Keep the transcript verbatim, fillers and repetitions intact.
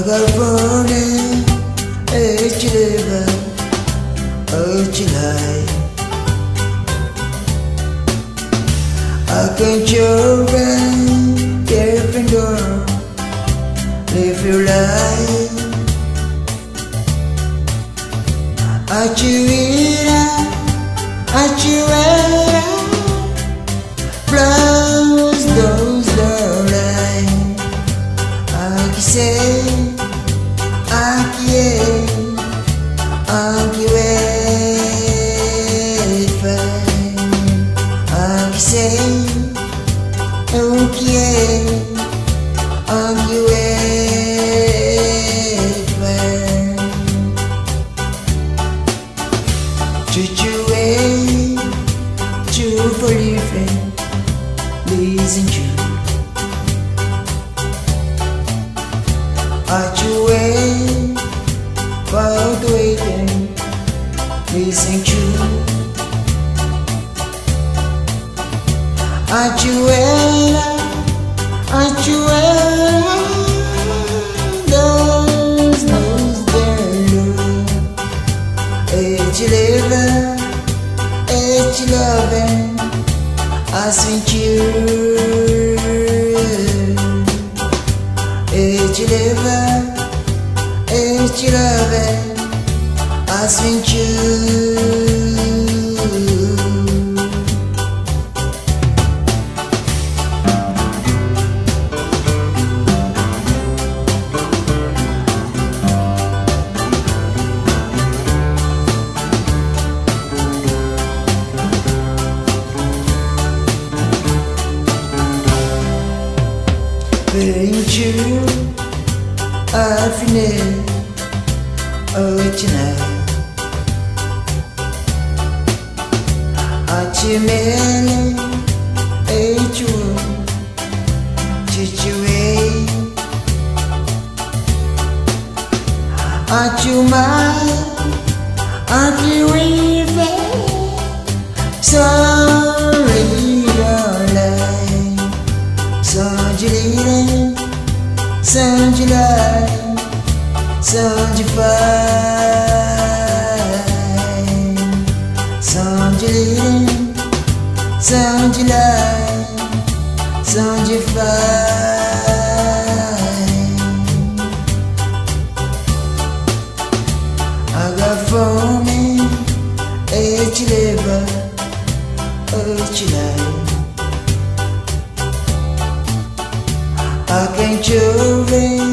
Agafone echileva ochilai Akenchoga Gryffindor live your life Achiwira Achiwira Flowers those that lie Akise Akie Akiwe Akise Akie Akiwe Chuchuwe Chu for living Listen to Achuwe About waiting Listen to Achuwe Achuwe Those knows their love Each liver Each loving I sent you Each liver Each loving I sent you Ain't you I feel oh tonight Achimele Echu Chichuwe Achuma Achiwe Sorry darling Sanjilene Sanjilai Sanjifai Sanjilene Sanjilai Sanjifai Agafone Echileva Echilai I can't show